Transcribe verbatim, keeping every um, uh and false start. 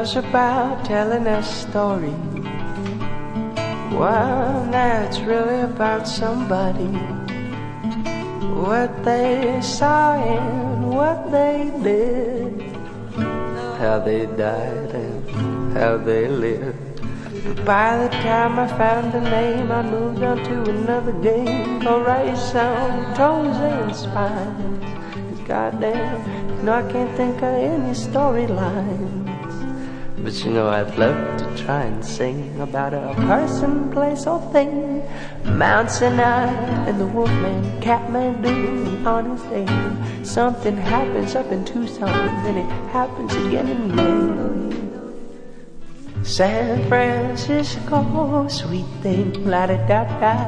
was about telling a story, one that's really about somebody, what they saw and what they did, how they died and how they lived. But by the time I found the name, I moved on to another game. Alright, some toes and spines, 'cause goddamn, you know I can't think of any storylines. But you know I'd love to try and sing about a person, place or thing, Mount Sinai and the Wolfman, Kathmandu, Honest Aid. Something happens up in Tucson, then it happens again in May. San Francisco, sweet thing, la da da da.